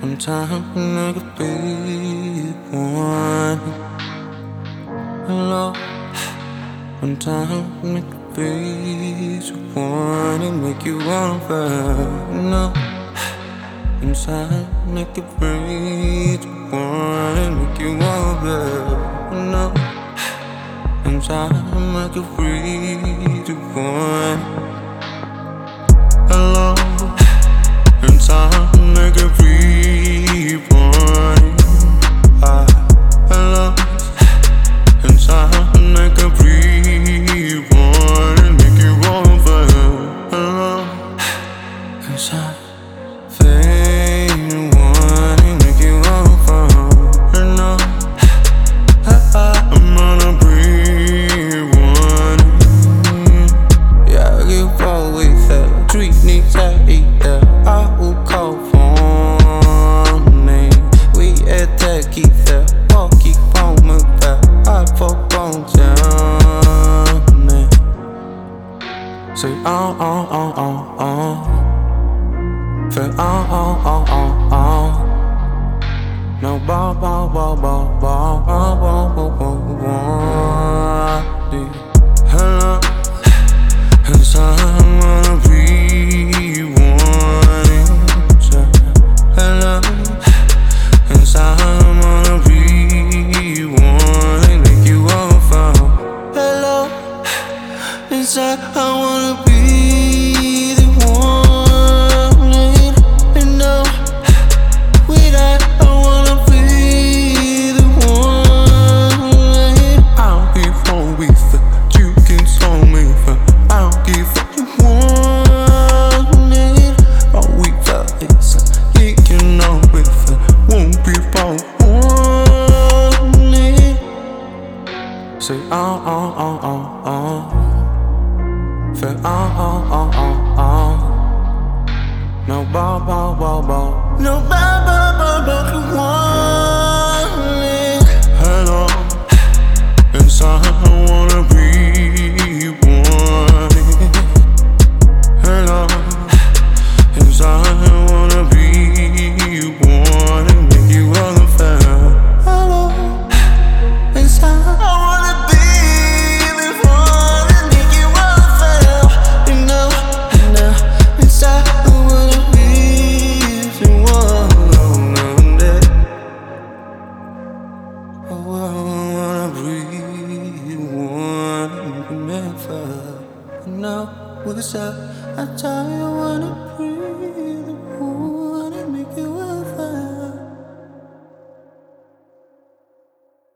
Sometimes I could be one. Hello. Sometimes I could be someone and make you wanna burn up. Sometimes I could be someone and make you wanna burn up. Sometimes I could breathe one. Hello. Sometimes I could breathe one. Hello. Sometimes I could breathe one and make you over. Hello. Inside, fade one and make you over. Hello. I'm gonna breathe one. Yeah, I give all with that. Treat needs I eat that. I will call for me. We at that, keep that. Walk, keep on moving back. I fuck on Johnny. Say Say no ba ba ba ba ba ba ba ba ba. Hello. Cause I'm gonna be one. Hello. Cause I'm gonna be one and make you over. Hello. Inside I wanna be the one. And now without I wanna be the one. I'll be home with her. You can tell me for I'll give you one. All we felt is you can know with her. Won't be for one. Say Say no ba ba ba ba. No ba ba ba ba one. Hello. Inside I wanna be one. Hello. Inside